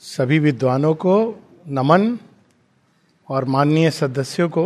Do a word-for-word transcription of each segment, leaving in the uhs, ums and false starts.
सभी विद्वानों को नमन और माननीय सदस्यों को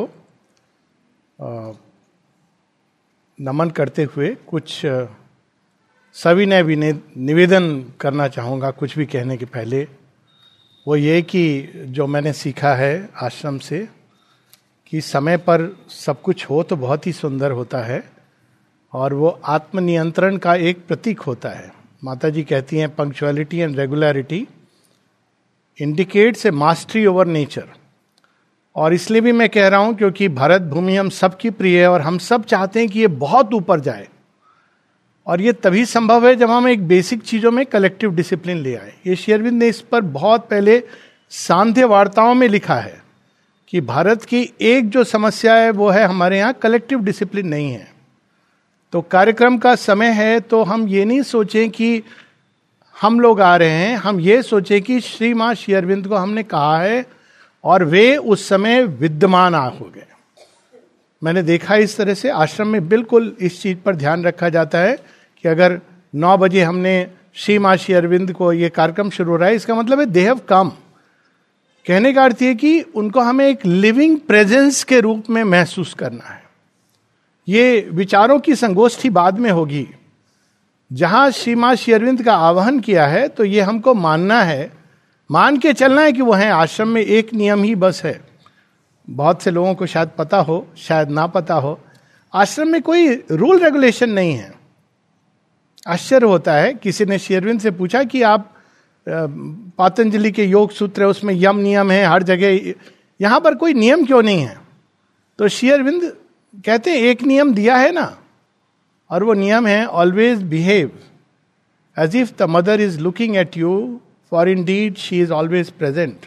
नमन करते हुए कुछ सविनय निवेदन करना चाहूँगा। कुछ भी कहने के पहले वो ये कि जो मैंने सीखा है आश्रम से कि समय पर सब कुछ हो तो बहुत ही सुंदर होता है और वो आत्मनियंत्रण का एक प्रतीक होता है। माता जी कहती हैं punctuality and regularity indicates a mastery over nature. और इसलिए भी मैं कह रहा हूं क्योंकि भारत भूमि हम सब की प्रिय है और हम सब चाहते हैं कि ये बहुत ऊपर जाए, और ये तभी संभव है जब हम एक बेसिक चीजों में कलेक्टिव डिसिप्लिन ले आए। ये श्री अरविंद ने इस पर बहुत पहले सांध्य वार्ताओं में लिखा है कि भारत की एक जो समस्या है वो है हमारे यहाँ कलेक्टिव डिसिप्लिन नहीं है। तो कार्यक्रम का समय है तो हम ये नहीं सोचें कि हम लोग आ रहे हैं, हम ये सोचें कि श्री मां श्री अरविंद को हमने कहा है और वे उस समय विद्यमान आ हो गए। मैंने देखा इस तरह से आश्रम में बिल्कुल इस चीज पर ध्यान रखा जाता है कि अगर नौ बजे हमने श्री मां श्री अरविंद को ये कार्यक्रम शुरू हो रहा है, इसका मतलब है दे हैव कम। कहने का अर्थ है कि उनको हमें एक लिविंग प्रेजेंस के रूप में महसूस करना है। ये विचारों की संगोष्ठी बाद में होगी। जहां श्री मां श्री अरविंद का आवाहन किया है तो ये हमको मानना है, मान के चलना है कि वो है। आश्रम में एक नियम ही बस है। बहुत से लोगों को शायद पता हो, शायद ना पता हो, आश्रम में कोई रूल रेगुलेशन नहीं है। आश्चर्य होता है, किसी ने श्री अरविंद से पूछा कि आप पातंजलि के योग सूत्र है उसमें यम नियम है हर जगह, यहां पर कोई नियम क्यों नहीं है? तो श्री अरविंद कहते हैं एक नियम दिया है ना, और वो नियम है always behave as if the mother is looking at you, for indeed she is always present.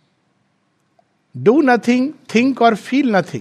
Do nothing, think और feel nothing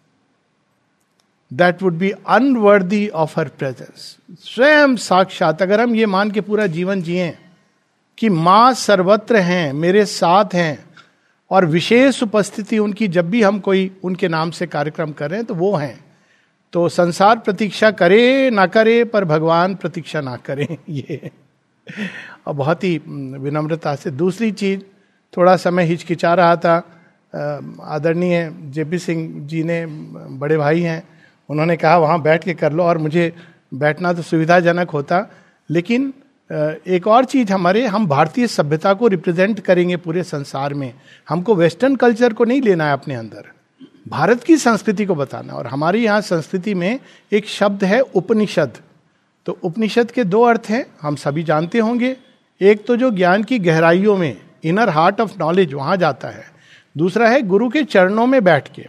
that would be unworthy of her presence. स्वयं साक्षात अगर हम ये मान के पूरा जीवन जिए कि मां सर्वत्र हैं, मेरे साथ हैं, और विशेष उपस्थिति उनकी जब भी हम कोई उनके नाम से कार्यक्रम कर रहे हैं तो वो हैं। तो संसार प्रतीक्षा करे ना करे पर भगवान प्रतीक्षा ना करें, ये और बहुत ही विनम्रता से। दूसरी चीज, थोड़ा समय हिचकिचा रहा था, आदरणीय जेपी सिंह जी ने, बड़े भाई हैं, उन्होंने कहा वहाँ बैठ के कर लो, और मुझे बैठना तो सुविधाजनक होता। लेकिन एक और चीज, हमारे हम भारतीय सभ्यता को रिप्रेजेंट करेंगे पूरे संसार में। हमको वेस्टर्न कल्चर को नहीं लेना है अपने अंदर, भारत की संस्कृति को बताना। और हमारे यहाँ संस्कृति में एक शब्द है उपनिषद। तो उपनिषद के दो अर्थ हैं, हम सभी जानते होंगे। एक तो जो ज्ञान की गहराइयों में, इनर हार्ट ऑफ नॉलेज, वहां जाता है। दूसरा है गुरु के चरणों में बैठ के।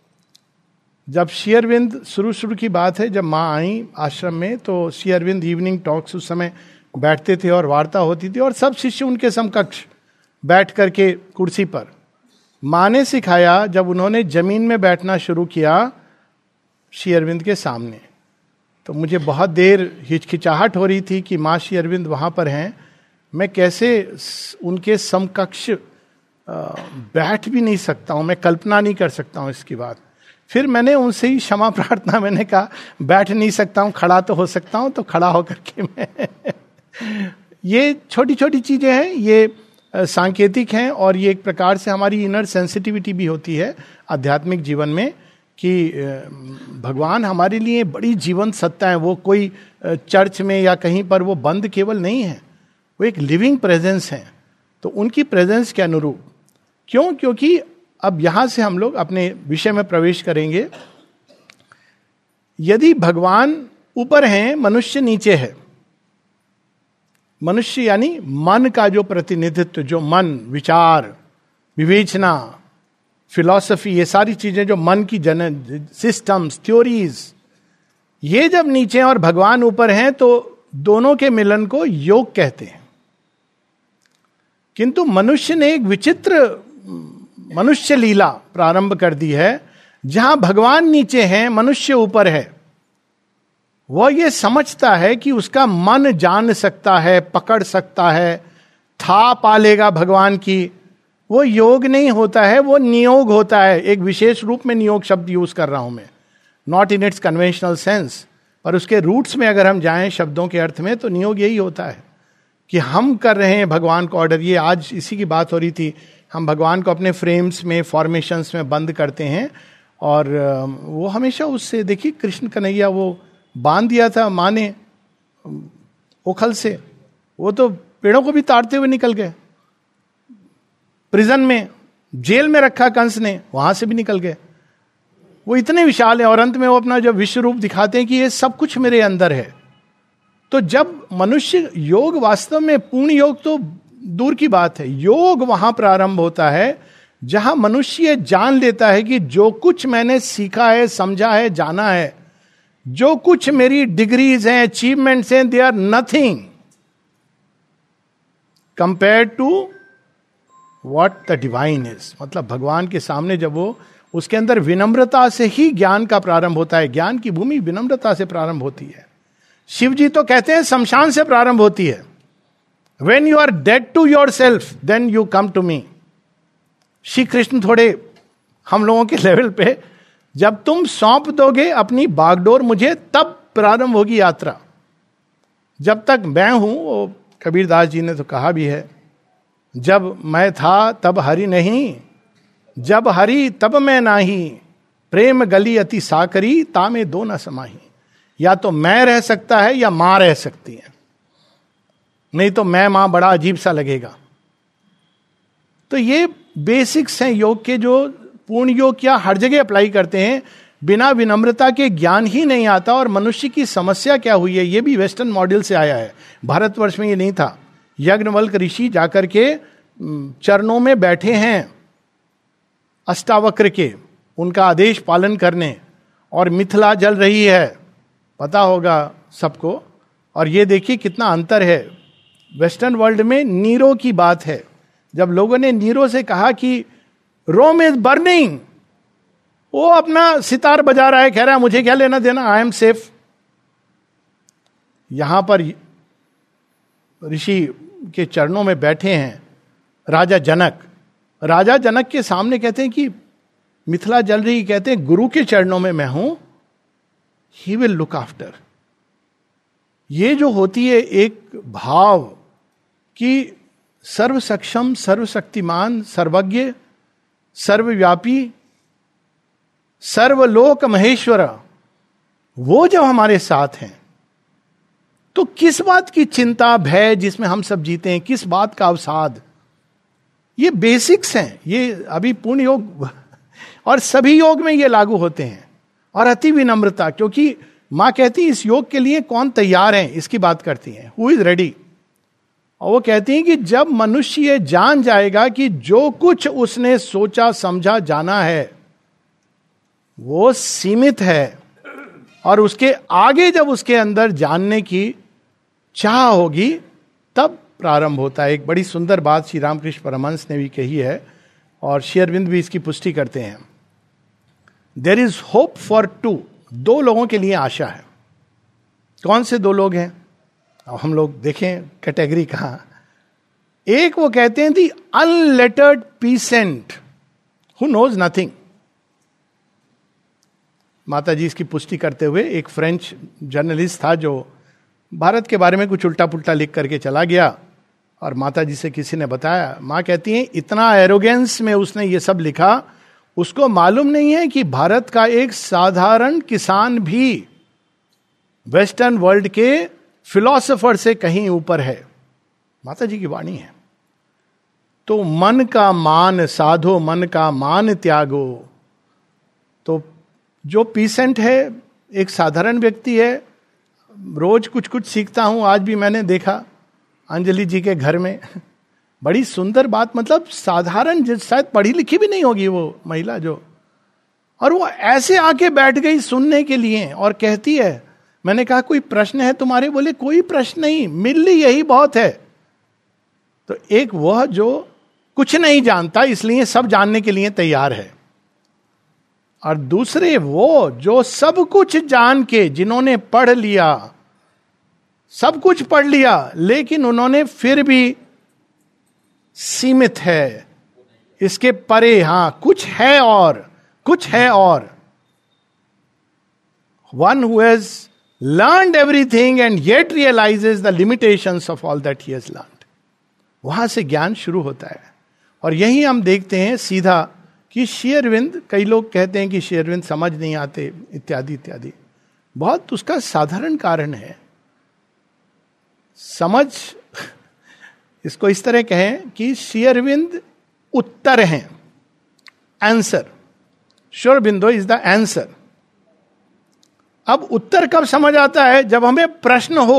जब श्री अरविंद, शुरू शुरू की बात है, जब माँ आई आश्रम में तो श्री अरविंद इवनिंग टॉक्स उस समय बैठते थे और वार्ता होती थी, और सब शिष्य उनके समकक्ष बैठ करके कुर्सी पर। माँ ने सिखाया, जब उन्होंने जमीन में बैठना शुरू किया श्री अरविंद के सामने, तो मुझे बहुत देर हिचकिचाहट हो रही थी कि माँ श्री अरविंद वहाँ पर हैं, मैं कैसे उनके समकक्ष बैठ भी नहीं सकता हूँ, मैं कल्पना नहीं कर सकता हूँ इसकी बात। फिर मैंने उनसे ही क्षमा प्रार्थना, मैंने कहा बैठ नहीं सकता हूँ, खड़ा तो हो सकता हूँ, तो खड़ा होकर के मैं ये छोटी छोटी चीजें हैं, ये सांकेतिक हैं, और ये एक प्रकार से हमारी इनर सेंसिटिविटी भी होती है आध्यात्मिक जीवन में कि भगवान हमारे लिए बड़ी जीवंत सत्ता है। वो कोई चर्च में या कहीं पर वो बंद केवल नहीं है, वो एक लिविंग प्रेजेंस है। तो उनकी प्रेजेंस के अनुरूप, क्यों? क्योंकि अब यहां से हम लोग अपने विषय में प्रवेश करेंगे। यदि भगवान ऊपर हैं, मनुष्य नीचे है। मनुष्य यानी मन का जो प्रतिनिधित्व, जो मन, विचार, विवेचना, फिलॉसफी, ये सारी चीजें जो मन की जन सिस्टम्स, थ्योरीज, ये जब नीचे और भगवान ऊपर हैं तो दोनों के मिलन को योग कहते हैं। किंतु मनुष्य ने एक विचित्र मनुष्य लीला प्रारंभ कर दी है, जहां भगवान नीचे हैं, मनुष्य ऊपर है। वह ये समझता है कि उसका मन जान सकता है, पकड़ सकता है, था पा लेगा भगवान की। वो योग नहीं होता है, वो नियोग होता है। एक विशेष रूप में नियोग शब्द यूज कर रहा हूं मैं, not in its conventional sense, पर उसके रूट्स में अगर हम जाएं शब्दों के अर्थ में, तो नियोग यही होता है कि हम कर रहे हैं भगवान को ऑर्डर। ये आज इसी की बात हो रही थी, हम भगवान को अपने फ्रेम्स में, फॉर्मेशंस में बंद करते हैं, और वो हमेशा उससे, देखिए कृष्ण कन्हैया वो बांध दिया था माँ ने ओखल से, वो तो पेड़ों को भी ताड़ते हुए निकल गए। प्रिजन में, जेल में रखा कंस ने, वहां से भी निकल गए। वो इतने विशाल है, और अंत में वो अपना जब विश्व रूप दिखाते हैं कि ये सब कुछ मेरे अंदर है। तो जब मनुष्य योग, वास्तव में पूर्ण योग तो दूर की बात है, योग वहां प्रारंभ होता है जहां मनुष्य जान लेता है कि जो कुछ मैंने सीखा है, समझा है, जाना है, जो कुछ मेरी डिग्रीज हैं, अचीवमेंट्स हैं, they are nothing compare to what the divine is. मतलब भगवान के सामने जब वो, उसके अंदर विनम्रता से ही ज्ञान का प्रारंभ होता है। ज्ञान की भूमि विनम्रता से प्रारंभ होती है। शिव जी तो कहते हैं शमशान से प्रारंभ होती है। When you are dead to yourself, then you come to me. Shri Krishna थोड़े हम लोगों के लेवल पे, जब तुम सौंप दोगे अपनी बागडोर मुझे, तब प्रारंभ होगी यात्रा। जब तक मैं हूं, वो कबीरदास जी ने तो कहा भी है, जब मैं था तब हरि नहीं, जब हरि तब मैं नाही, प्रेम गली अति साकरी, तामे दो न समाही। या तो मैं रह सकता है या मां रह सकती है, नहीं तो मैं मां बड़ा अजीब सा लगेगा। तो ये बेसिक्स हैं योग के, जो पूर्ण योग क्या हर जगह अप्लाई करते हैं। बिना विनम्रता के ज्ञान ही नहीं आता। और मनुष्य की समस्या क्या हुई है, ये भी वेस्टर्न मॉडल से आया है, भारतवर्ष में ये नहीं था। यज्ञवल्क ऋषि जाकर के चरणों में बैठे हैं अष्टावक्र के, उनका आदेश पालन करने, और मिथिला जल रही है, पता होगा सबको। और ये देखिए कितना अंतर है। वेस्टर्न वर्ल्ड में नीरो की बात है, जब लोगों ने नीरो से कहा कि रोम इज बर्निंग, वो अपना सितार बजा रहा है, कह रहा है मुझे क्या लेना देना, आई एम सेफ। यहां पर ऋषि के चरणों में बैठे हैं राजा जनक। राजा जनक के सामने कहते हैं कि मिथिला जल रही, कहते हैं गुरु के चरणों में मैं हूं, ही विल लुक आफ्टर। ये जो होती है एक भाव कि सर्व सक्षम, सर्वशक्तिमान, सर्वज्ञ, सर्वव्यापी, सर्वलोक महेश्वर, वो जब हमारे साथ हैं तो किस बात की चिंता, भय जिसमें हम सब जीते हैं, किस बात का अवसाद। ये बेसिक्स हैं, ये अभी पूर्ण योग और सभी योग में ये लागू होते हैं। और अति विनम्रता, क्योंकि मां कहती है इस योग के लिए कौन तैयार है, इसकी बात करती हैं, हु इज रेडी। और वो कहती हैं कि जब मनुष्य ये जान जाएगा कि जो कुछ उसने सोचा, समझा, जाना है वो सीमित है, और उसके आगे जब उसके अंदर जानने की चाह होगी, तब प्रारंभ होता है। एक बड़ी सुंदर बात श्री रामकृष्ण परमहंस ने भी कही है, और श्री अरविंद भी इसकी पुष्टि करते हैं। There is hope for two, दो लोगों के लिए आशा है। कौन से दो लोग हैं? अब हम लोग देखें कैटेगरी कहां। एक वो कहते हैं the unlettered peasant who knows nothing. Mata ji इसकी पुष्टि करते हुए, एक फ्रेंच जर्नलिस्ट था जो भारत के बारे में कुछ उल्टा पुल्टा लिख करके चला गया, और माता जी से किसी ने बताया, मां कहती हैं इतना एरोगेंस में उसने ये सब लिखा, उसको मालूम नहीं है कि भारत का एक साधारण किसान भी वेस्टर्न वर्ल्ड के फिलॉसफर से कहीं ऊपर है। माता जी की वाणी है। तो मन का मान साधो, मन का मान त्यागो। तो जो पीसेंट है, एक साधारण व्यक्ति है, रोज कुछ कुछ सीखता हूं। आज भी मैंने देखा अंजलि जी के घर में, बड़ी सुंदर बात, मतलब साधारण, शायद पढ़ी लिखी भी नहीं होगी वो महिला जो, और वो ऐसे आके बैठ गई सुनने के लिए, और कहती है, मैंने कहा कोई प्रश्न है तुम्हारे? बोले कोई प्रश्न नहीं, मिल ली यही बहुत है। तो एक वह जो कुछ नहीं जानता इसलिए सब जानने के लिए तैयार है, और दूसरे वो जो सब कुछ जान के, जिन्होंने पढ़ लिया, सब कुछ पढ़ लिया, लेकिन उन्होंने फिर भी सीमित है, इसके परे, हां कुछ है और कुछ है और। One who has learned everything and yet realizes the limitations of all that he has learned. वहां से ज्ञान शुरू होता है. और यही हम देखते हैं सीधा कि श्री अरविंद, कई लोग कहते हैं कि श्री अरविंद समझ नहीं आते इत्यादि इत्यादि. बहुत उसका साधारण कारण है. समझ, इसको इस तरह कहें कि श्री अरविंद उत्तर हैं, answer. Shri Aurobindo is the answer. अब उत्तर कब समझ आता है? जब हमें प्रश्न हो.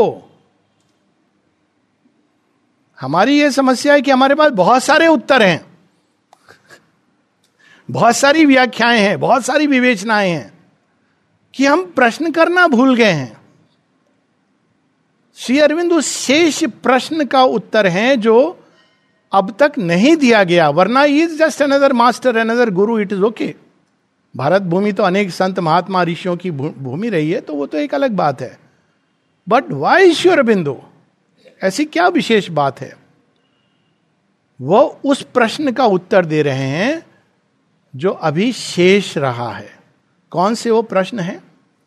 हमारी यह समस्या है कि हमारे पास बहुत सारे उत्तर हैं, बहुत सारी व्याख्याएं हैं, बहुत सारी विवेचनाएं हैं, कि हम प्रश्न करना भूल गए हैं. श्री अरविंद उस शेष प्रश्न का उत्तर है जो अब तक नहीं दिया गया. वरना is just another master, another guru, it is okay. Bharat भूमि तो अनेक संत महात्मा ऋषियों की भूमि रही है, तो वो तो एक अलग बात है. But why Shri Aurobindo? ऐसी क्या विशेष बात है? वो उस प्रश्न का उत्तर दे रहे हैं जो अभी शेष रहा है. कौन से वो प्रश्न है?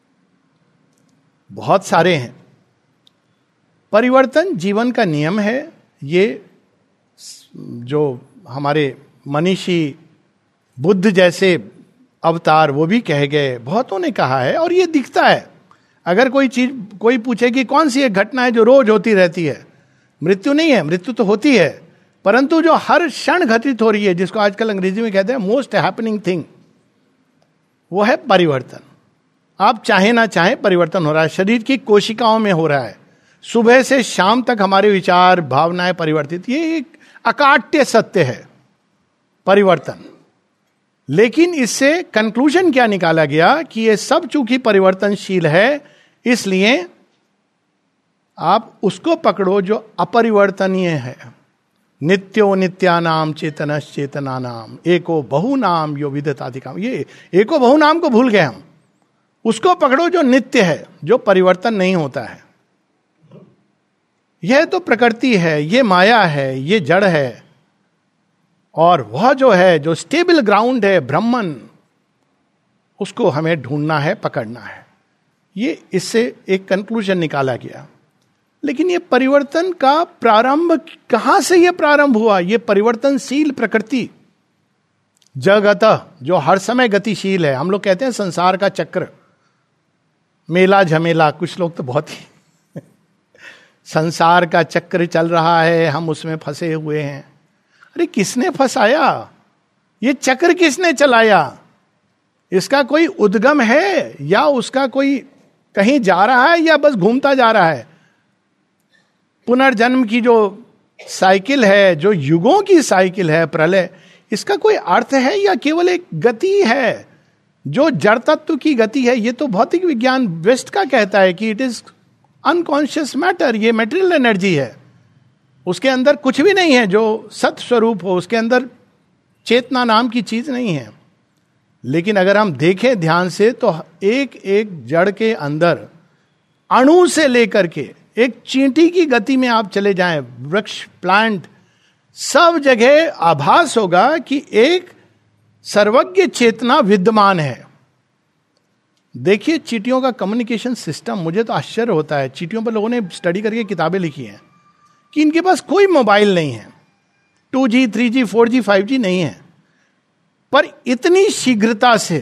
बहुत सारे हैं. परिवर्तन जीवन का नियम है. ये जो हमारे मनीषी बुद्ध जैसे अवतार वो भी कह गए, बहुतों ने कहा है, और ये दिखता है. अगर कोई चीज, कोई पूछे कि कौन सी एक घटना है जो रोज होती रहती है? मृत्यु नहीं है. मृत्यु तो होती है, परंतु जो हर क्षण घटित हो रही है, जिसको आजकल अंग्रेजी में कहते हैं मोस्ट हैपनिंग थिंग, वो है परिवर्तन. आप चाहे ना चाहे परिवर्तन हो रहा है. शरीर की कोशिकाओं में हो रहा है. सुबह से शाम तक हमारे विचार भावनाएं परिवर्तित. ये एक अकाट्य सत्य है, परिवर्तन. लेकिन इससे कंक्लूजन क्या निकाला गया कि ये सब चूंकि परिवर्तनशील है, इसलिए आप उसको पकड़ो जो अपरिवर्तनीय है. नित्यो नित्यानाम चेतनश् चेतनानाम एको बहु नाम यो विदताधिकाम. ये एको बहु नाम को भूल गए हम. उसको पकड़ो जो नित्य है, जो परिवर्तन नहीं होता है. यह तो प्रकृति है, ये माया है, ये जड़ है. और वह जो है, जो स्टेबल ग्राउंड है, ब्रह्मन, उसको हमें ढूंढना है, पकड़ना है. ये इससे एक कंक्लूजन निकाला गया. लेकिन ये परिवर्तन का प्रारंभ कहां से ये प्रारंभ हुआ? ये परिवर्तनशील प्रकृति, जगत जो हर समय गतिशील है. हम लोग कहते हैं संसार का चक्र, मेला झमेला. कुछ लोग तो बहुत ही संसार का चक्र चल रहा है, हम उसमें फंसे हुए हैं. अरे किसने फंसाया? ये चक्र किसने चलाया? इसका कोई उद्गम है या उसका कोई कहीं जा रहा है या बस घूमता जा रहा है? पुनर्जन्म की जो साइकिल है, जो युगों की साइकिल है, प्रलय, इसका कोई अर्थ है या केवल एक गति है जो जड़ तत्व की गति है? ये तो भौतिक विज्ञान वेस्ट का कहता है कि इट इज अनकॉन्शियस मैटर. ये मेटेरियल एनर्जी है, उसके अंदर कुछ भी नहीं है जो सत स्वरूप हो. उसके अंदर चेतना नाम की चीज नहीं है. लेकिन अगर हम देखें ध्यान से तो एक एक जड़ के अंदर अणु से लेकर के एक चींटी की गति में आप चले जाएं, वृक्ष, प्लांट, सब जगह आभास होगा कि एक सर्वज्ञ चेतना विद्यमान है. देखिए चींटियों का कम्युनिकेशन सिस्टम, मुझे तो आश्चर्य होता है. चींटियों पर लोगों ने स्टडी करके किताबें लिखी हैं कि इनके पास कोई मोबाइल नहीं है, two G, three G, four G, five G नहीं है, पर इतनी शीघ्रता से,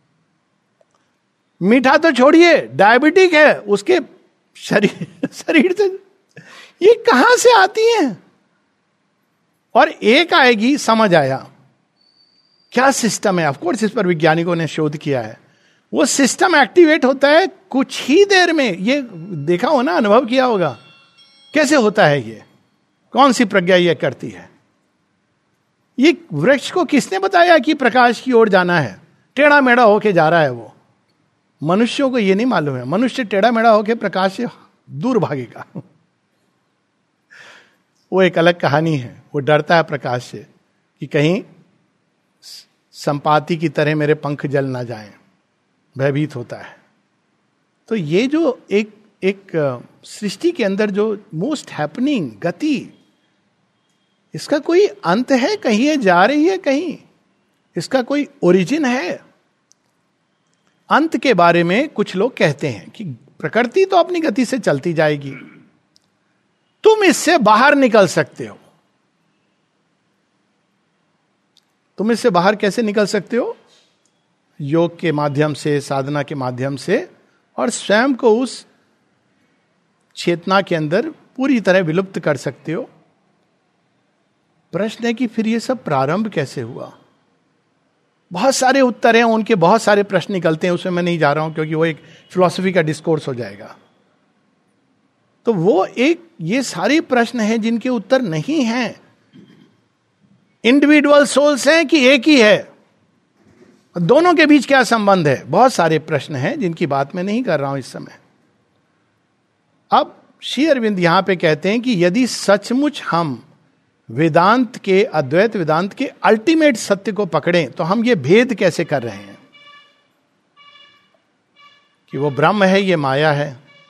मीठा तो छोड़िए, डायबिटिक है, उसके शरीर शरीर से ये कहां से आती हैं? और एक आएगी, समझ आया क्या सिस्टम है. ऑफकोर्स इस पर वैज्ञानिकों ने शोध किया है. वो सिस्टम एक्टिवेट होता है कुछ ही देर में. ये देखा हो ना, अनुभव किया होगा कैसे होता है. ये कौन सी प्रज्ञा ये करती है? ये वृक्ष को किसने बताया कि प्रकाश की ओर जाना है? टेढ़ा मेढ़ा होके जा रहा है वो. मनुष्यों को ये नहीं मालूम है. मनुष्य टेढ़ा मेढ़ा होके प्रकाश से दूर भागेगा. वो एक अलग कहानी है. वो डरता है प्रकाश से कि कहीं संपाति की तरह मेरे पंख जल ना जाएं, भयभीत होता है. तो ये जो एक एक सृष्टि के अंदर जो मोस्ट हैपनिंग गति, इसका कोई अंत है? कहीं ये जा रही है, कहीं इसका कोई ओरिजिन है? अंत के बारे में कुछ लोग कहते हैं कि प्रकृति तो अपनी गति से चलती जाएगी, तुम इससे बाहर निकल सकते हो। तुम इससे बाहर कैसे निकल सकते हो? योग के माध्यम से, साधना के माध्यम से, और स्वयं को उस चेतना के अंदर पूरी तरह विलुप्त कर सकते हो। प्रश्न है कि फिर ये सब प्रारंभ कैसे हुआ? बहुत सारे उत्तर हैं, उनके बहुत सारे प्रश्न निकलते हैं, उसमें मैं नहीं जा रहा हूं क्योंकि वो एक फिलॉसफी का डिस्कोर्स हो जाएगा। तो वो एक, ये सारे प्रश्न हैं जिनके उत्तर नहीं हैं। इंडिविजुअल सोल्स हैं कि एक ही है, दोनों के बीच क्या संबंध है? बहुत सारे प्रश्न हैं जिनकी बात मैं नहीं कर रहा हूं इस समय। अब श्री अरविंद यहां पे कहते हैं कि यदि सचमुच हम वेदांत के, अद्वैत वेदांत के अल्टीमेट सत्य को पकड़ें तो हम ये भेद कैसे कर रहे हैं कि वो ब्रह्म है, ये माया है,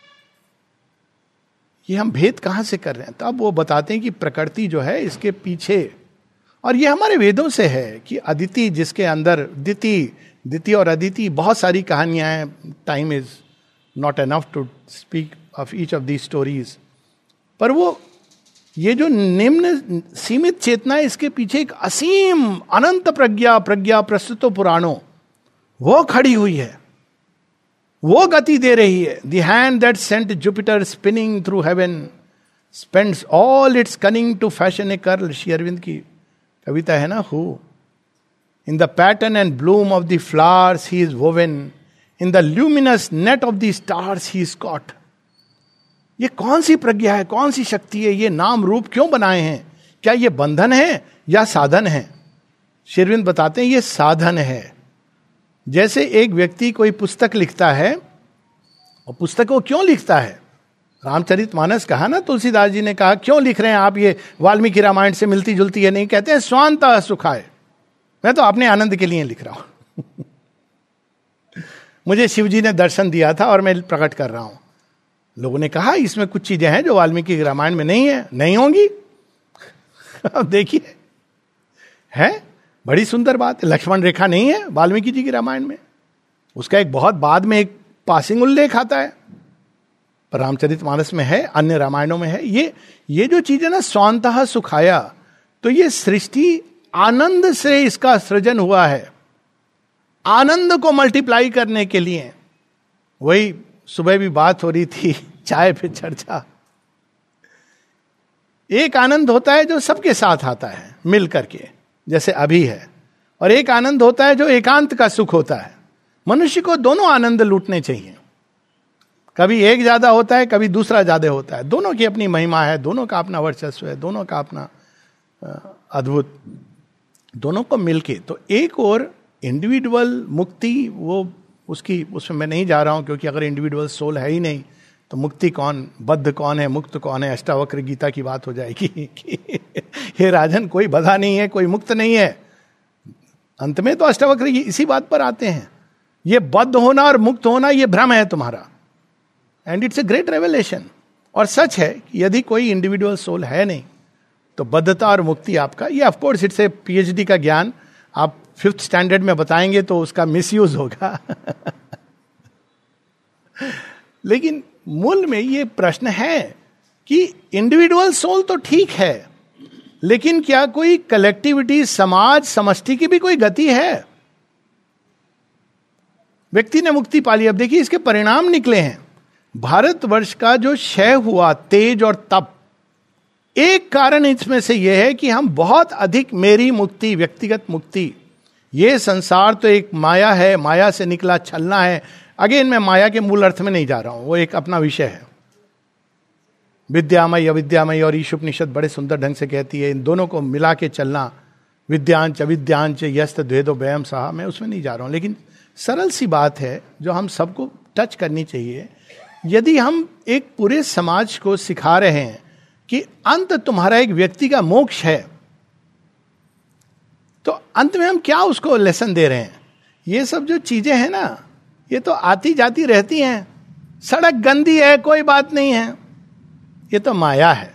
ये हम भेद कहां से कर रहे हैं? तो अब वो बताते हैं कि प्रकृति जो है इसके पीछे, और ये हमारे वेदों से है कि अदिति, जिसके अंदर दिति, दिति और अदिति, बहुत सारी कहानियां हैं। Time is not enough to speak of each of the stories, पर वो ये जो निम्न सीमित चेतना है, इसके पीछे एक असीम अनंत प्रज्ञा, प्रज्ञा प्रस्तुतो पुराणों, वो खड़ी हुई है, वो गति दे रही है। The hand that sent Jupiter spinning through heaven spends all its cunning to fashion a curl. Shri Aurobindo की कविता है ना, who in the pattern and bloom of the flowers he is woven, in the luminous net of the stars he is caught. ये कौन सी प्रज्ञा है, कौन सी शक्ति है? ये नाम रूप क्यों बनाए हैं? क्या ये बंधन है या साधन है? श्री अरविंद बताते हैं ये साधन है। जैसे एक व्यक्ति कोई पुस्तक लिखता है, और पुस्तक को क्यों लिखता है? रामचरितमानस कहा ना, तुलसीदास जी ने कहा क्यों लिख रहे हैं आप, ये वाल्मीकि रामायण से मिलती जुलती है नहीं? कहते हैं स्वांतः सुखाय, मैं तो अपने आनंद के लिए लिख रहा हूं। मुझे शिवजी ने दर्शन दिया था और मैं प्रकट कर रहा हूं। लोगों ने कहा इसमें कुछ चीजें हैं जो वाल्मीकि रामायण में नहीं है, नहीं होंगी। अब देखिए, है बड़ी सुंदर बात है। लक्ष्मण रेखा नहीं है वाल्मीकि जी की रामायण में, उसका एक बहुत बाद में एक पासिंग उल्लेख आता है, पर रामचरितमानस में है, अन्य रामायणों में है। ये ये जो चीज है ना, स्वांतः सुखाया, तो ये सृष्टि आनंद से इसका सृजन हुआ है, आनंद को मल्टीप्लाई करने के लिए। वही सुबह भी बात हो रही थी, चाय पे चर्चा। एक आनंद होता है जो सबके साथ आता है मिल करके, जैसे अभी है, और एक आनंद होता है जो एकांत का सुख होता है। मनुष्य को दोनों आनंद लूटने चाहिए, कभी एक ज्यादा होता है, कभी दूसरा ज्यादा होता है। दोनों की अपनी महिमा है, दोनों का अपना वर्चस्व है, दोनों का अपना अद्भुत, दोनों को मिलके। तो एक और इंडिविजुअल मुक्ति, वो उसकी उसमें मैं नहीं जा रहा हूं, क्योंकि अगर इंडिविजुअल सोल है ही नहीं तो मुक्ति कौन, बद्ध कौन है, मुक्त कौन है? अष्टावक्र गीता की बात हो जाएगी कि हे राजन, कोई बधा नहीं है, कोई मुक्त नहीं है। अंत में तो अष्टावक्र इसी बात पर आते हैं, ये बद्ध होना और मुक्त होना ये भ्रम है तुम्हारा, and it's a great revelation. और सच है कि यदि कोई इंडिविजुअल सोल है नहीं तो बद्धता और मुक्ति आपका, ये ऑफकोर्स इट्स ए पीएचडी का ज्ञान, आप फिफ्थ स्टैंडर्ड में बताएंगे तो उसका मिसयूज होगा। लेकिन मूल में ये प्रश्न है कि इंडिविजुअल सोल तो ठीक है, लेकिन क्या कोई कलेक्टिविटी, समाज, समष्टि की भी कोई गति है? व्यक्ति ने मुक्ति पाली, अब देखिए इसके परिणाम निकले हैं। भारतवर्ष का जो क्षय हुआ, तेज और तप, एक कारण इसमें से यह है कि हम बहुत अधिक मेरी मुक्ति, व्यक्तिगत मुक्ति, ये संसार तो एक माया है, माया से निकला छलना है। अगेन मैं माया के मूल अर्थ में नहीं जा रहा हूं, वो एक अपना विषय है। विद्यामय, अविद्यामय, और ईशुपनिषद बड़े सुंदर ढंग से कहती है, इन दोनों को मिला के चलना, विद्यांच अविद्यांच यस्त द्वेदो व्ययम सहा। मैं उसमें नहीं जा रहा हूं, लेकिन सरल सी बात है जो हम सबको टच करनी चाहिए। यदि हम एक पूरे समाज को सिखा रहे हैं कि अंत तुम्हारा एक व्यक्ति का मोक्ष है, तो अंत में हम क्या उसको लेसन दे रहे हैं? ये सब जो चीजें हैं ना, ये तो आती जाती रहती हैं। सड़क गंदी है, कोई बात नहीं है, ये तो माया है।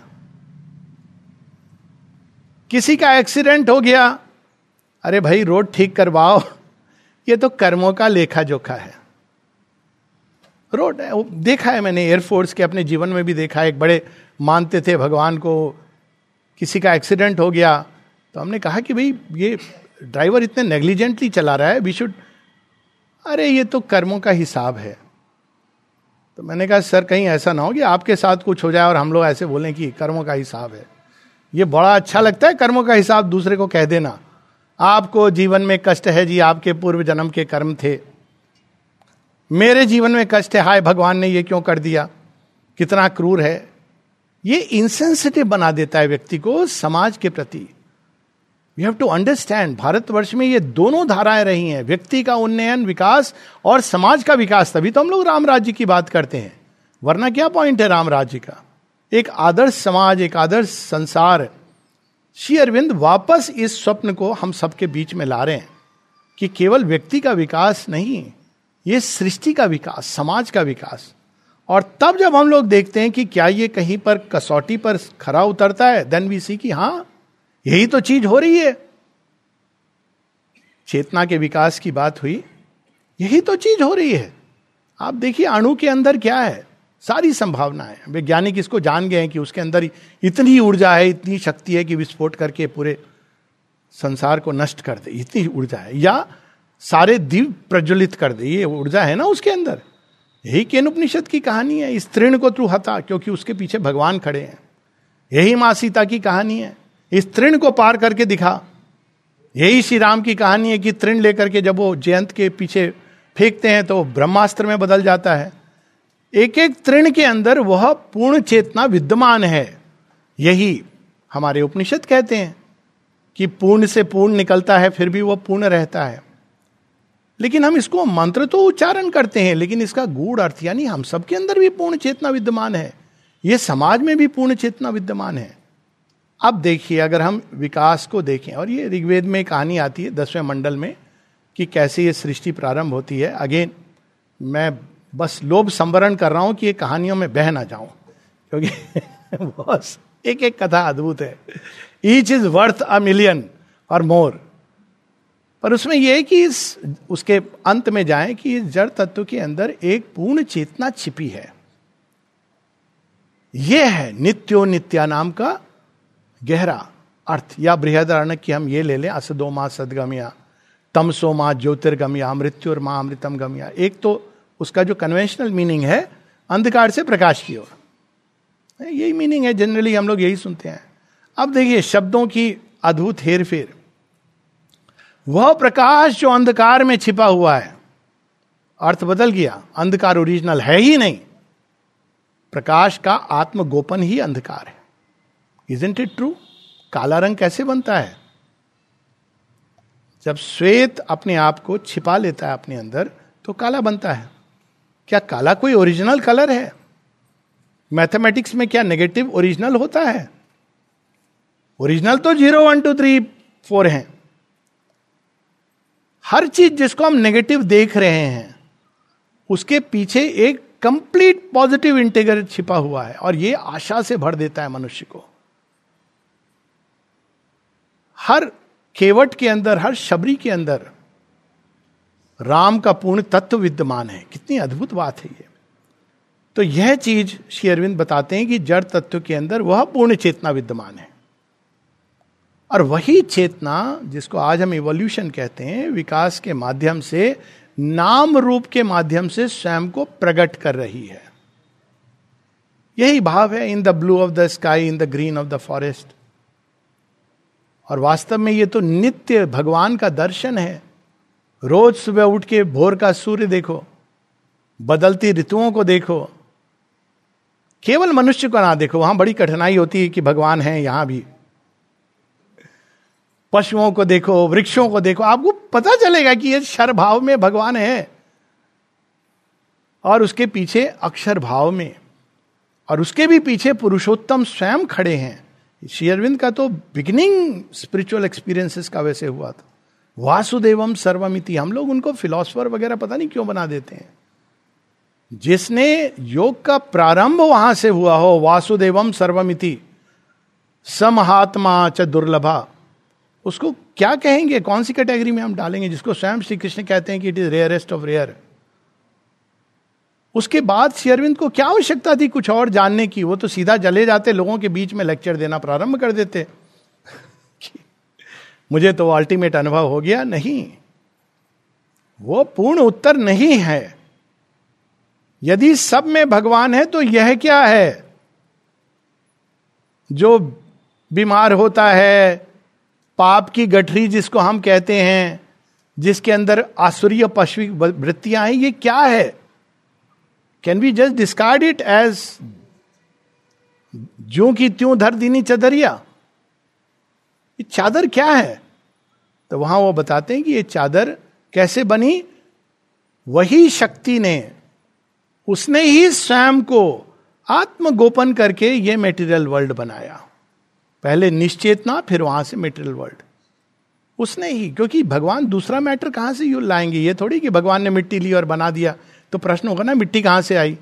किसी का एक्सीडेंट हो गया, अरे भाई रोड ठीक करवाओ, ये तो कर्मों का लेखा जोखा है। रोड है, देखा है मैंने एयरफोर्स के, अपने जीवन में भी देखा है। एक बड़े मानते थे भगवान को, किसी का एक्सीडेंट हो गया तो हमने कहा कि भाई ये ड्राइवर इतने नेग्लिजेंटली चला रहा है, वी शुड, अरे ये तो कर्मों का हिसाब है। तो मैंने कहा सर कहीं ऐसा ना हो कि आपके साथ कुछ हो जाए और हम लोग ऐसे बोलें कि कर्मों का हिसाब है। ये बड़ा अच्छा लगता है कर्मों का हिसाब दूसरे को कह देना। आपको जीवन में कष्ट है जी, आपके पूर्व जन्म के कर्म थे, मेरे जीवन में कष्ट है, हाय भगवान ने ये क्यों कर दिया, कितना क्रूर है। ये इंसेंसिटिव बना देता है व्यक्ति को समाज के प्रति। You have to understand, Bharatvarsh में ये दोनों धाराएं रही हैं, व्यक्ति का उन्नयन विकास और समाज का विकास। तभी तो हम लोग राम राज्य की बात करते हैं, वरना क्या पॉइंट है राम राज्य का। एक आदर्श समाज, एक आदर्श संसार। श्री अरविंद वापस इस स्वप्न को हम सबके बीच में ला रहे हैं कि केवल व्यक्ति का विकास नहीं, ये सृष्टि का विकास, समाज का विकास। और तब जब हम लोग देखते हैं कि क्या ये कहीं पर कसौटी पर खरा उतरता है, देन वी सी कि हाँ यही तो चीज हो रही है। चेतना के विकास की बात हुई, यही तो चीज हो रही है। आप देखिए अणु के अंदर क्या है, सारी संभावनाएं। वैज्ञानिक इसको जान गए हैं कि उसके अंदर इतनी ऊर्जा है, इतनी शक्ति है कि विस्फोट करके पूरे संसार को नष्ट कर दे, इतनी ऊर्जा है, या सारे दिव्य प्रज्वलित कर दे, ये ऊर्जा है ना उसके अंदर। यही केनोपनिषद की कहानी है, इस तृण को तू हटा, क्योंकि उसके पीछे भगवान खड़े हैं। यही मां सीता की कहानी है, इस तृण को पार करके दिखा। यही श्री राम की कहानी है कि तृण लेकर के जब वो जयंत के पीछे फेंकते हैं तो ब्रह्मास्त्र में बदल जाता है। एक एक तृण के अंदर वह पूर्ण चेतना विद्यमान है। यही हमारे उपनिषद कहते हैं कि पूर्ण से पूर्ण निकलता है, फिर भी वह पूर्ण रहता है। लेकिन हम इसको मंत्र तो उच्चारण करते हैं, लेकिन इसका गूढ़ अर्थ, यानी हम सबके अंदर भी पूर्ण चेतना विद्यमान है, ये समाज में भी पूर्ण चेतना विद्यमान है। अब देखिए, अगर हम विकास को देखें, और ये ऋग्वेद में कहानी आती है दसवें मंडल में कि कैसे ये सृष्टि प्रारंभ होती है। अगेन मैं बस लोभ संवरण कर रहा हूं कि ये कहानियों में बह ना जाऊं, क्योंकि बस एक एक कथा अद्भुत है, each is worth a million और मोर। पर उसमें यह है कि इस उसके अंत में जाएं कि इस जड़ तत्व के अंदर एक पूर्ण चेतना छिपी है। यह है नित्यो नित्या नाम का गहरा अर्थ। या बृहदारण्यक की हम ये ले लें, असदो मां सदगम्या, तमसो मां ज्योतिर्गम्या, मृत्युर मां अमृतम गम्या। एक तो उसका जो कन्वेंशनल मीनिंग है अंधकार से प्रकाश की ओर, यही मीनिंग है, जनरली हम लोग यही सुनते हैं। अब देखिए शब्दों की अद्भुत हेर फेर। वह प्रकाश जो अंधकार में छिपा हुआ है, अर्थ बदल गया, अंधकार ओरिजिनल है ही नहीं। प्रकाश का आत्मगोपन ही अंधकार है। Isn't it true? काला रंग कैसे बनता है? जब श्वेत अपने आप को छिपा लेता है अपने अंदर तो काला बनता है। क्या काला कोई ओरिजिनल कलर है? मैथमेटिक्स में क्या नेगेटिव ओरिजिनल होता है? ओरिजिनल तो zero one two three four है। हर चीज जिसको हम नेगेटिव देख रहे हैं उसके पीछे एक कंप्लीट पॉजिटिव इंटीग्रल छिपा हुआ है, और ये आशा से भर देता है मनुष्य को। हर केवट के अंदर, हर शबरी के अंदर राम का पूर्ण तत्व विद्यमान है। कितनी अद्भुत बात है ये। तो यह चीज श्री अरविंद बताते हैं कि जड़ तत्व के अंदर वह पूर्ण चेतना विद्यमान है, और वही चेतना जिसको आज हम इवोल्यूशन कहते हैं, विकास के माध्यम से, नाम रूप के माध्यम से स्वयं को प्रकट कर रही है। यही भाव है in the blue of the sky, in the green of the forest. और वास्तव में ये तो नित्य भगवान का दर्शन है। रोज सुबह उठ के भोर का सूर्य देखो, बदलती ऋतुओं को देखो, केवल मनुष्य को ना देखो, वहां बड़ी कठिनाई होती है कि भगवान है यहां भी। पशुओं को देखो, वृक्षों को देखो, आपको पता चलेगा कि ये क्षर भाव में भगवान है, और उसके पीछे अक्षर भाव में, और उसके भी पीछे पुरुषोत्तम स्वयं खड़े हैं। श्री अरविंद का तो बिगिनिंग स्पिरिचुअल एक्सपीरियंसेस का वैसे हुआ था। वासुदेवम सर्वमिति, हम लोग उनको फिलॉसफर वगैरह पता नहीं क्यों बना देते हैं। जिसने योग का प्रारंभ वहां से हुआ हो, वासुदेवम सर्वमिति, समहात्मा च दुर्लभा, उसको क्या कहेंगे, कौन सी कैटेगरी में हम डालेंगे? जिसको स्वयं श्री कृष्ण कहते हैं कि it is rarest of rare. उसके बाद श्री अरविंद को क्या आवश्यकता थी कुछ और जानने की? वो तो सीधा चले जाते, लोगों के बीच में लेक्चर देना प्रारंभ कर देते। मुझे तो अल्टीमेट अनुभव हो गया। नहीं, वो पूर्ण उत्तर नहीं है। यदि सब में भगवान है तो यह क्या है? जो बीमार होता है, पाप की गठरी जिसको हम कहते हैं, जिसके अंदर आसुरीय पशवी वृत्तियां हैं, ये क्या है? Can we just discard it as ज्यों की त्यों धर दीनी चदरिया? ये चादर क्या है? तो वहां वो बताते हैं कि ये चादर कैसे बनी। वही शक्ति ने, उसने ही स्वयं को आत्मगोपन करके ये मेटीरियल वर्ल्ड बनाया। पहले निश्चेतना, फिर वहां से मेटीरियल वर्ल्ड उसने ही। क्योंकि भगवान दूसरा मैटर कहां से यू लाएंगे? ये थोड़ी कि भगवान ने मिट्टी ली और बना दिया। तो प्रश्न होगा ना, मिट्टी कहां से आई?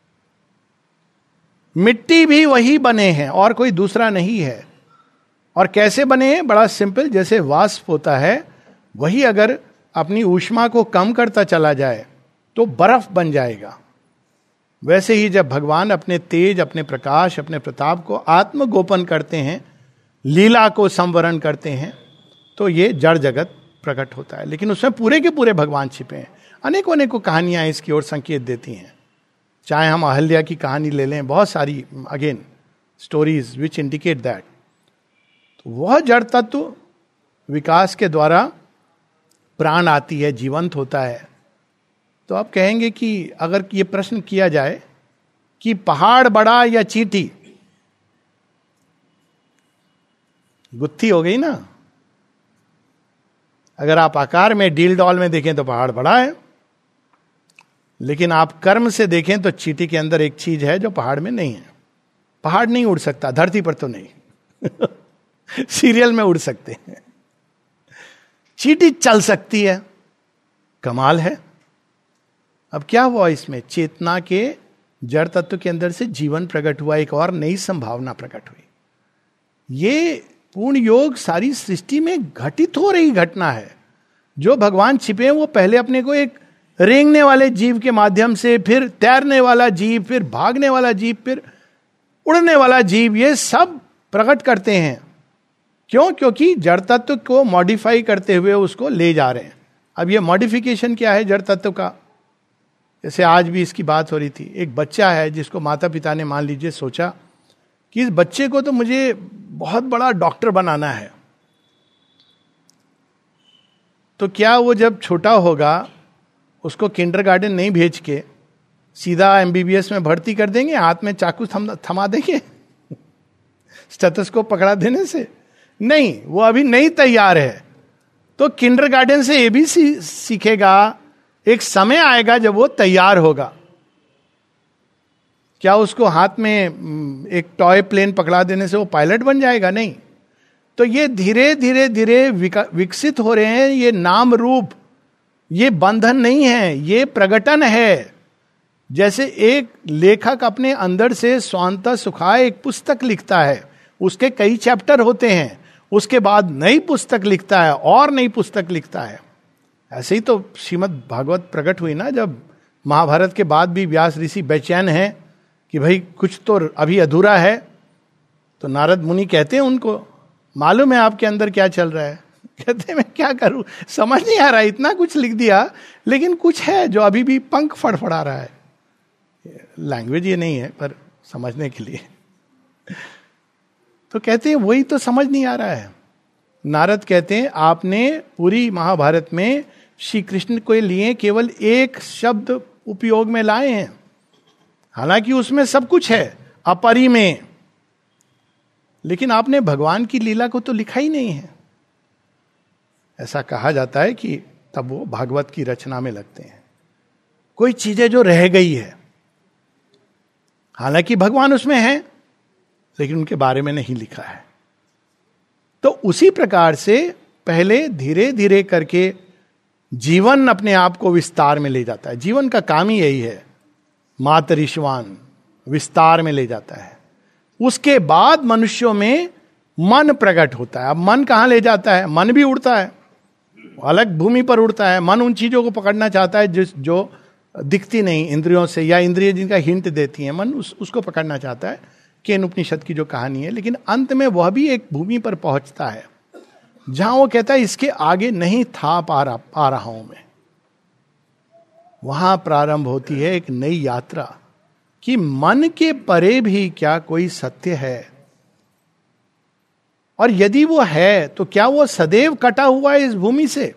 मिट्टी भी वही बने हैं और कोई दूसरा नहीं है। और कैसे बने हैं? बड़ा सिंपल, जैसे वाष्प होता है, वही अगर अपनी ऊष्मा को कम करता चला जाए तो बर्फ बन जाएगा। वैसे ही जब भगवान अपने तेज, अपने प्रकाश, अपने प्रताप को आत्मगोपन करते हैं, लीला को संवरण करते हैं, तो ये जड़ जगत प्रकट होता है। लेकिन उसमें पूरे के पूरे भगवान छिपे हैं। अनेकों अनेकों कहानियां इसकी ओर संकेत देती हैं। चाहे हम अहल्या की कहानी ले लें, बहुत सारी again stories which indicate that. तो वह जड़ तत्व विकास के द्वारा प्राण आती है, जीवंत होता है। तो आप कहेंगे कि अगर ये प्रश्न किया जाए कि पहाड़ बड़ा या चींटी, गुत्थी हो गई ना। अगर आप आकार में डील डॉल में देखें तो पहाड़ बड़ा है, लेकिन आप कर्म से देखें तो चींटी के अंदर एक चीज है जो पहाड़ में नहीं है। पहाड़ नहीं उड़ सकता, धरती पर तो नहीं सीरियल में उड़ सकते हैं, चींटी चल सकती है। कमाल है। अब क्या हुआ इसमें? चेतना के जड़ तत्व के अंदर से जीवन प्रकट हुआ, एक और नई संभावना प्रकट हुई। ये पूर्ण योग सारी सृष्टि में घटित हो रही घटना है। जो भगवान छिपे हैं वो पहले अपने को एक रेंगने वाले जीव के माध्यम से, फिर तैरने वाला जीव, फिर भागने वाला जीव, फिर उड़ने वाला जीव, ये सब प्रकट करते हैं। क्यों? क्योंकि जड़ तत्व को मॉडिफाई करते हुए उसको ले जा रहे हैं। अब ये मॉडिफिकेशन क्या है जड़ तत्व का? जैसे आज भी इसकी बात हो रही थी। एक बच्चा है जिसको माता पिता ने मान लीजिए सोचा कि इस बच्चे को तो मुझे बहुत बड़ा डॉक्टर बनाना है। तो क्या वो जब छोटा होगा उसको किंडरगार्टन नहीं भेज के सीधा एमबीबीएस में भर्ती कर देंगे, हाथ में चाकू थम, थमा देंगे स्टेथोस्कोप पकड़ा देने से? नहीं, वो अभी नहीं तैयार है। तो किंडरगार्टन से ये भी सी, सीखेगा। एक समय आएगा जब वो तैयार होगा। क्या उसको हाथ में एक टॉय प्लेन पकड़ा देने से वो पायलट बन जाएगा? नहीं। तो ये धीरे धीरे धीरे विकसित हो रहे हैं। ये नाम रूप, ये बंधन नहीं है, ये प्रगटन है। जैसे एक लेखक अपने अंदर से स्वांतः सुखाय एक पुस्तक लिखता है, उसके कई चैप्टर होते हैं, उसके बाद नई पुस्तक लिखता है और नई पुस्तक लिखता है। ऐसे ही तो श्रीमद् भागवत प्रकट हुई ना, जब महाभारत के बाद भी व्यास ऋषि बेचैन हैं कि भाई कुछ तो अभी अधूरा है। तो नारद मुनि कहते हैं उनको, मालूम है आपके अंदर क्या चल रहा है? कहते हैं मैं क्या करूं, समझ नहीं आ रहा, इतना कुछ लिख दिया लेकिन कुछ है जो अभी भी पंख फड़फड़ा रहा है। लैंग्वेज ये नहीं है पर समझने के लिए। तो कहते हैं वही तो समझ नहीं आ रहा है। नारद कहते हैं आपने पूरी महाभारत में श्री कृष्ण के लिए केवल एक शब्द उपयोग में लाए हैं, हालांकि उसमें सब कुछ है अपरि में, लेकिन आपने भगवान की लीला को तो लिखा ही नहीं है। ऐसा कहा जाता है कि तब वो भागवत की रचना में लगते हैं। कोई चीजें जो रह गई है, हालांकि भगवान उसमें है लेकिन उनके बारे में नहीं लिखा है। तो उसी प्रकार से पहले धीरे धीरे करके जीवन अपने आप को विस्तार में ले जाता है। जीवन का काम ही यही है, मातरिश्वान विस्तार में ले जाता है। उसके बाद मनुष्यों में मन प्रकट होता है। अब मन कहां ले जाता है? मन भी उड़ता है, अलग भूमि पर उड़ता है। मन उन चीजों को पकड़ना चाहता है जिस जो दिखती नहीं इंद्रियों से, या इंद्रिय जिनका हिंट देती हैं, मन उस, उसको पकड़ना चाहता है, केन उपनिषद की जो कहानी है। लेकिन अंत में वह भी एक भूमि पर पहुंचता है जहां वो कहता है इसके आगे नहीं था पा रहा पा रहा हूं मैं। वहां प्रारंभ होती है एक नई यात्रा कि मन के परे भी क्या कोई सत्य है, और यदि वो है तो क्या वो सदैव कटा हुआ है इस भूमि से,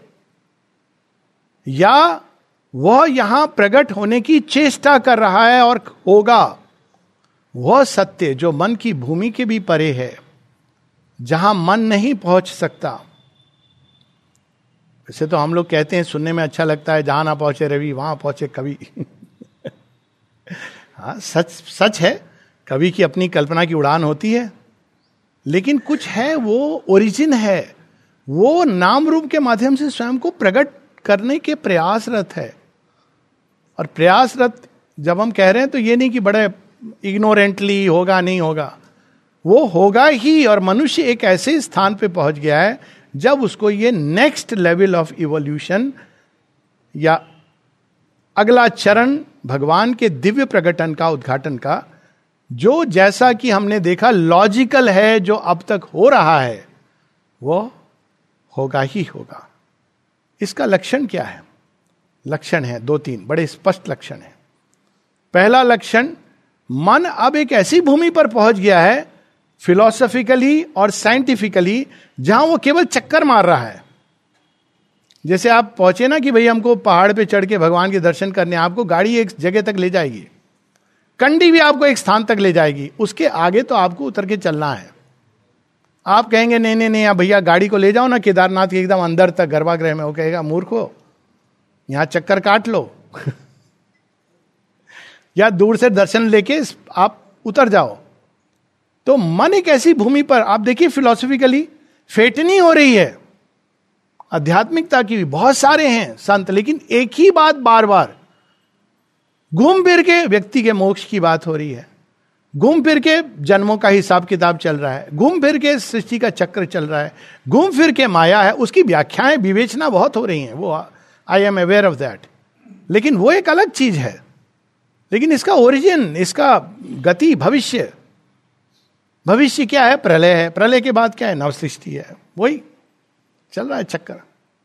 या वह यहां प्रकट होने की चेष्टा कर रहा है और होगा वह सत्य जो मन की भूमि के भी परे है, जहां मन नहीं पहुंच सकता। वैसे तो हम लोग कहते हैं, सुनने में अच्छा लगता है, जहां ना पहुंचे रवि वहां पहुंचे कवि। हाँ, सच सच है, कवि की अपनी कल्पना की उड़ान होती है, लेकिन कुछ है, वो ओरिजिन है, वो नाम रूप के माध्यम से स्वयं को प्रकट करने के प्रयासरत है। और प्रयासरत जब हम कह रहे हैं तो ये नहीं कि बड़े इग्नोरेंटली होगा, नहीं होगा, वो होगा ही। और मनुष्य एक ऐसे स्थान पे पहुंच गया है जब उसको ये नेक्स्ट लेवल ऑफ इवोल्यूशन या अगला चरण भगवान के दिव्य प्रकटन का, उद्घाटन का, जो जैसा कि हमने देखा लॉजिकल है, जो अब तक हो रहा है वो होगा ही होगा। इसका लक्षण क्या है? लक्षण है दो तीन बड़े स्पष्ट लक्षण है। पहला लक्षण, मन अब एक ऐसी भूमि पर पहुंच गया है फिलॉसफिकली और साइंटिफिकली जहां वो केवल चक्कर मार रहा है। जैसे आप पहुंचे ना कि भाई हमको पहाड़ पे चढ़ के भगवान के दर्शन करने, आपको गाड़ी एक जगह तक ले जाएगी, कंडी भी आपको एक स्थान तक ले जाएगी, उसके आगे तो आपको उतर के चलना है। आप कहेंगे नहीं नहीं नहीं भैया गाड़ी को ले जाओ ना केदारनाथ के एकदम अंदर तक गर्भागृह में, वो कहेगा मूर्खो यहां चक्कर काट लो। या दूर से दर्शन लेके आप उतर जाओ। तो मन एक ऐसी भूमि पर, आप देखिए फिलॉसफिकली फेटनी हो रही है, आध्यात्मिकता की भी बहुत सारे हैं संत, लेकिन एक ही बात बार बार घूम फिर के व्यक्ति के मोक्ष की बात हो रही है, घूम फिर के जन्मों का हिसाब किताब चल रहा है, घूम फिर के सृष्टि का चक्र चल रहा है, घूम फिर के माया है, उसकी व्याख्याएं विवेचना बहुत हो रही हैं, वो I am aware of that. लेकिन वो एक अलग चीज है। लेकिन इसका ओरिजिन, इसका गति, भविष्य, भविष्य क्या है? प्रलय है। प्रलय के बाद क्या है? नव सृष्टि है। वही चल रहा है चक्कर।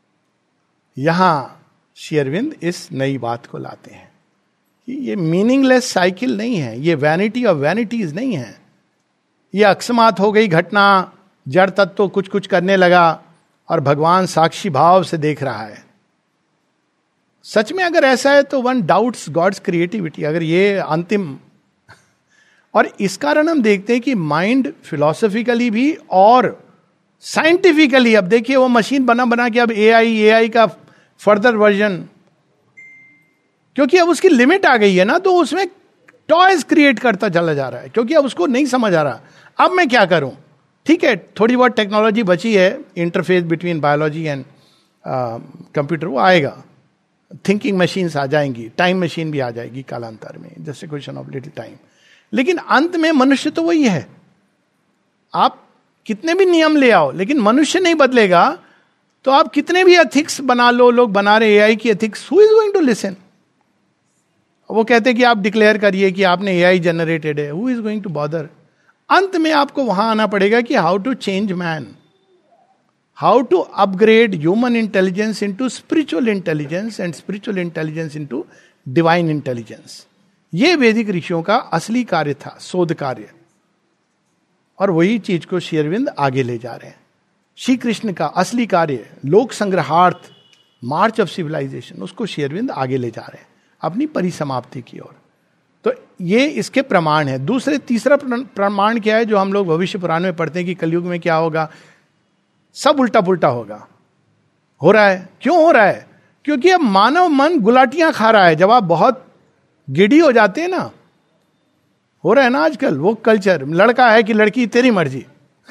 यहां श्री अरविंद इस नई बात को लाते हैं कि ये मीनिंगलेस साइकिल नहीं है, ये वैनिटी ऑफ वैनिटीज नहीं है, ये अकस्मात हो गई घटना, जड़ तत्व तो कुछ कुछ करने लगा और भगवान साक्षी भाव से देख रहा है। सच में अगर ऐसा है तो वन डाउट्स गॉड्स क्रिएटिविटी। अगर ये अंतिम, और इस कारण हम देखते हैं कि माइंड फिलॉसफिकली भी और साइंटिफिकली, अब देखिए वो मशीन बना बना के अब एआई एआई का फर्दर वर्जन, क्योंकि अब उसकी लिमिट आ गई है ना, तो उसमें टॉयज क्रिएट करता चला जा रहा है, क्योंकि अब उसको नहीं समझ आ रहा अब मैं क्या करूं। ठीक है, थोड़ी बहुत टेक्नोलॉजी बची है, interface between biology and computer, वो आएगा, थिंकिंग मशीन्स आ जाएंगी, टाइम मशीन भी आ जाएगी कालांतर में, just a question of little time. लेकिन अंत में मनुष्य तो वही है। आप कितने भी नियम ले आओ, लेकिन मनुष्य नहीं बदलेगा, तो आप कितने भी एथिक्स बना लो, लोग बना रहे एआई की ethics, who is going to listen? वो कहते हैं कि आप डिक्लेयर करिए कि आपने एआई जनरेटेड है, who is going to bother? अंत में आपको वहां आना पड़ेगा कि how to change man, how to upgrade human intelligence into spiritual intelligence and spiritual intelligence into divine intelligence. ये वैदिक ऋषियों का असली कार्य था, शोध कार्य, और वही चीज को श्री अरविंद आगे ले जा रहे हैं। श्री कृष्ण का असली कार्य, लोक संग्रहार्थ, मार्च ऑफ सिविलाइजेशन, उसको श्री अरविंद आगे ले जा रहे हैं अपनी परिसमाप्ति की ओर। तो ये इसके प्रमाण है। दूसरे तीसरा प्रमाण क्या है जो हम लोग भविष्य पुराण में पढ़ते हैं कि कलयुग में क्या होगा? सब उल्टा पुल्टा होगा। हो रहा है। क्यों हो रहा है? क्योंकि अब मानव मन गुलाटियां खा रहा है। जब आप बहुत गिडी हो जाते हैं ना, हो रहा है ना आजकल वो कल्चर, लड़का है कि लड़की तेरी मर्जी,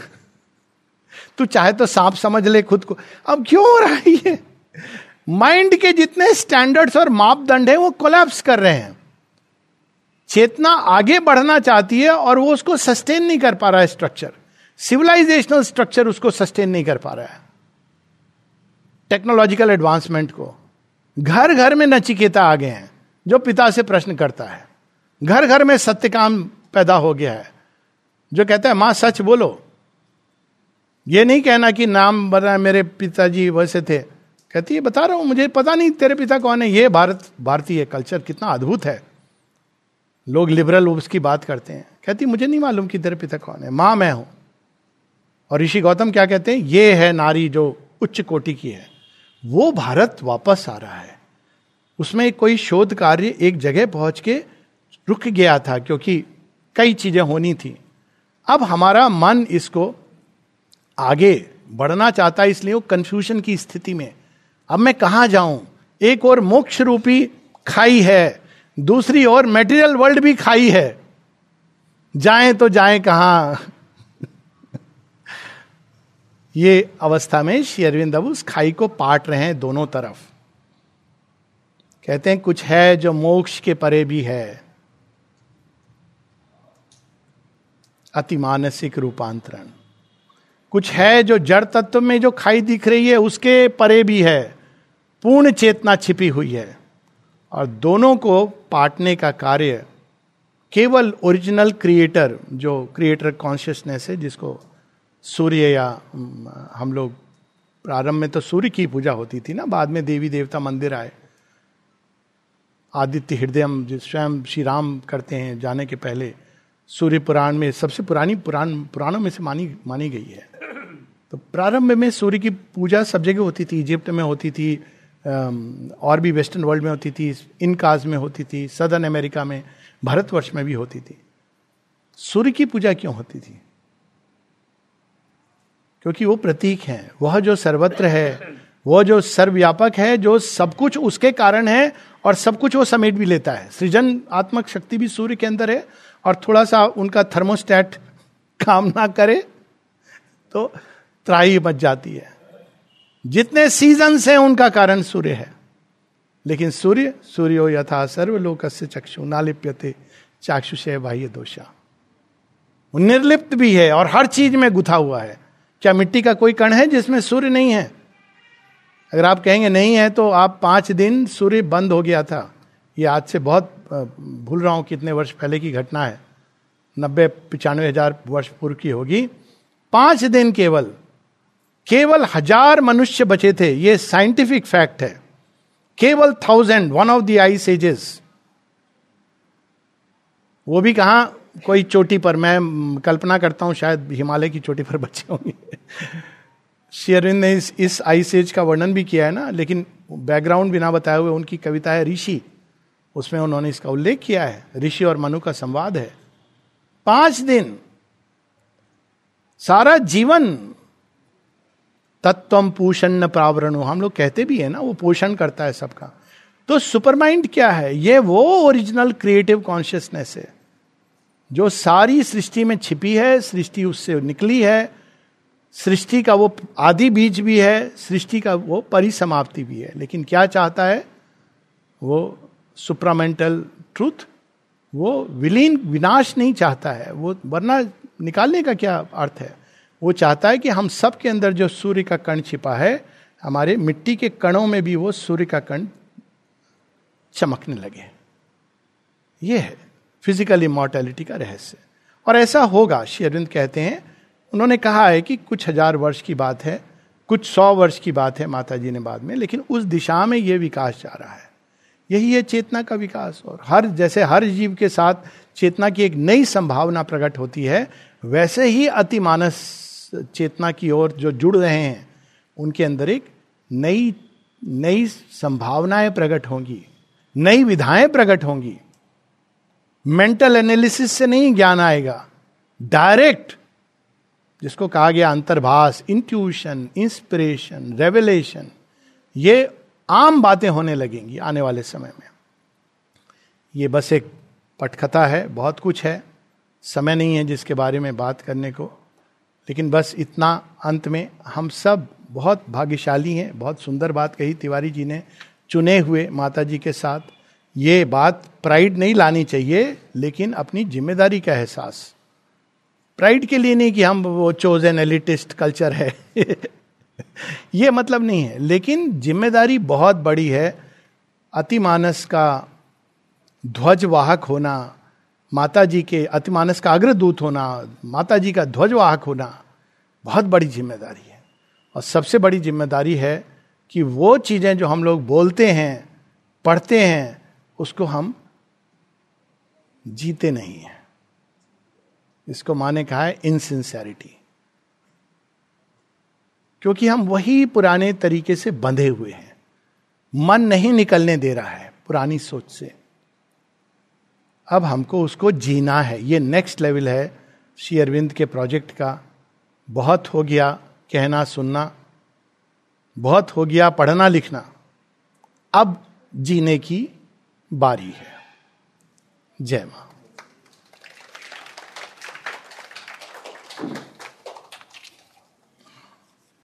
तू चाहे तो सांप समझ ले खुद को। अब क्यों हो रहा है ये? माइंड के जितने स्टैंडर्ड्स और मापदंड है वो कोलैप्स कर रहे हैं। चेतना आगे बढ़ना चाहती है और वो उसको सस्टेन नहीं कर पा रहा है। स्ट्रक्चर, सिविलाइजेशनल स्ट्रक्चर उसको सस्टेन नहीं कर पा रहा है। टेक्नोलॉजिकल एडवांसमेंट को, घर घर में नचिकेता आ गए हैं। जो पिता से प्रश्न करता है। घर घर में सत्यकाम पैदा हो गया है, जो कहता है मां सच बोलो। ये नहीं कहना कि नाम बना मेरे पिताजी वैसे थे, कहती है बता रहा हूं, मुझे पता नहीं तेरे पिता कौन है। ये भारत भारतीय कल्चर कितना अद्भुत है। लोग लिबरल उसकी बात करते हैं, कहती मुझे नहीं मालूम कि तेरे पिता कौन है, मां मैं हूं। और ऋषि गौतम क्या कहते हैं, ये है नारी जो उच्च कोटि की है। वो भारत वापस आ रहा है। उसमें कोई शोध कार्य एक जगह पहुंच के रुक गया था क्योंकि कई चीजें होनी थी। अब हमारा मन इसको आगे बढ़ना चाहता है, इसलिए वो कंफ्यूजन की स्थिति में, अब मैं कहां जाऊं। एक और मोक्ष रूपी खाई है, दूसरी ओर मेटीरियल वर्ल्ड भी खाई है, जाएं तो जाएं कहां। ये अवस्था में श्री अरविंद अब उस खाई को पाट रहे हैं दोनों तरफ। कहते हैं कुछ है जो मोक्ष के परे भी है, अति मानसिक रूपांतरण। कुछ है जो जड़ तत्व में जो खाई दिख रही है उसके परे भी है, पूर्ण चेतना छिपी हुई है। और दोनों को पाटने का कार्य केवल ओरिजिनल क्रिएटर, जो क्रिएटर कॉन्शियसनेस है, जिसको सूर्य या हम लोग प्रारंभ में तो सूर्य की पूजा होती थी ना, बाद में देवी देवता मंदिर आए। आदित्य हृदयम जो स्वयं श्री राम करते हैं जाने के पहले, सूर्य पुराण में सबसे पुरानी पुराण पुराणों में से मानी मानी गई है। तो प्रारंभ में सूर्य की पूजा सब जगह होती थी, इजिप्ट में होती थी, और भी वेस्टर्न वर्ल्ड में होती थी, इनकाज में होती थी, सदर्न अमेरिका में, भारतवर्ष में भी होती थी। सूर्य की पूजा क्यों होती थी? क्योंकि वो प्रतीक है, वह जो सर्वत्र है, वो जो सर्वव्यापक है, जो सब कुछ उसके कारण है और सब कुछ वो समेट भी लेता है। सृजनात्मक शक्ति भी सूर्य के अंदर है, और थोड़ा सा उनका थर्मोस्टेट काम ना करे तो त्राही मच जाती है। जितने सीजन्स हैं उनका कारण सूर्य है। लेकिन सूर्य सूर्यो यथा सर्वलोकस्य चक्षु नालिप्यते चाक्षुषे बाह्य दोषा, वो निर्लिप्त भी है और हर चीज में गुथा हुआ है। क्या मिट्टी का कोई कण है जिसमें सूर्य नहीं है? अगर आप कहेंगे नहीं है तो आप पांच दिन सूर्य बंद हो गया था। ये आज से बहुत भूल रहा हूं कितने वर्ष पहले की घटना है, नब्बे पिचानवे हजार वर्ष पूर्व की होगी। पांच दिन केवल केवल हजार मनुष्य बचे थे, ये साइंटिफिक फैक्ट है। केवल thousand, one of the ice ages, वो भी कहां, कोई चोटी पर। मैं कल्पना करता हूं शायद हिमालय की चोटी पर बचे होंगे। श्री अरविंद ने इस, इस आइस एज का वर्णन भी किया है ना, लेकिन बैकग्राउंड बिना बताए हुए उनकी कविता है ऋषि, उसमें उन्होंने इसका उल्लेख किया है। ऋषि और मनु का संवाद है। पांच दिन, सारा जीवन तत्वम पोषण प्रावरणो, हम लोग कहते भी है ना, वो पोषण करता है सबका। तो सुपरमाइंड क्या है? ये वो ओरिजिनल क्रिएटिव कॉन्शियसनेस है जो सारी सृष्टि में छिपी है, सृष्टि उससे निकली है, सृष्टि का वो आदि बीज भी है, सृष्टि का वो परिसमाप्ति भी है। लेकिन क्या चाहता है वो? सुप्रामेंटल ट्रूथ, वो विलीन विनाश नहीं चाहता है वो, वरना निकालने का क्या अर्थ है? वो चाहता है कि हम सब के अंदर जो सूर्य का कण छिपा है, हमारे मिट्टी के कणों में भी वो सूर्य का कण चमकने लगे। ये है फिजिकल इमॉर्टैलिटी का रहस्य। और ऐसा होगा, श्री अरविंद कहते हैं। उन्होंने कहा है कि कुछ हजार वर्ष की बात है, कुछ सौ वर्ष की बात है, माता जी ने बाद में, लेकिन उस दिशा में ये विकास जा रहा है। यही है चेतना का विकास। और हर जैसे हर जीव के साथ चेतना की एक नई संभावना प्रकट होती है, वैसे ही अति मानस चेतना की ओर जो जुड़ रहे हैं उनके अंदर एक नई नई संभावनाएं प्रकट होंगी, नई विधाएं प्रकट होंगी। मेंटल एनालिसिस से नहीं ज्ञान आएगा, डायरेक्ट, जिसको कहा गया अंतर्भास, इंट्यूशन, इंस्पिरेशन, रेवलेशन, ये आम बातें होने लगेंगी आने वाले समय में। ये बस एक पटकथा है, बहुत कुछ है, समय नहीं है जिसके बारे में बात करने को। लेकिन बस इतना अंत में, हम सब बहुत भाग्यशाली हैं। बहुत सुंदर बात कही तिवारी जी ने, चुने हुए माता जी के साथ। ये बात प्राइड नहीं लानी चाहिए, लेकिन अपनी जिम्मेदारी का एहसास। प्राइड के लिए नहीं कि हम वो चोजन एलिटिस्ट कल्चर है ये मतलब नहीं है, लेकिन जिम्मेदारी बहुत बड़ी है। अतिमानस का ध्वजवाहक होना, माता जी के अतिमानस का अग्रदूत होना, माता जी का ध्वजवाहक होना बहुत बड़ी जिम्मेदारी है। और सबसे बड़ी जिम्मेदारी है कि वो चीजें जो हम लोग बोलते हैं, पढ़ते हैं, उसको हम जीते नहीं हैं। इसको माँ ने कहा है इनसिंसेरिटी, क्योंकि हम वही पुराने तरीके से बंधे हुए हैं, मन नहीं निकलने दे रहा है पुरानी सोच से। अब हमको उसको जीना है। ये नेक्स्ट लेवल है श्री अरविंद के प्रोजेक्ट का। बहुत हो गया कहना सुनना, बहुत हो गया पढ़ना लिखना, अब जीने की बारी है। जय मां।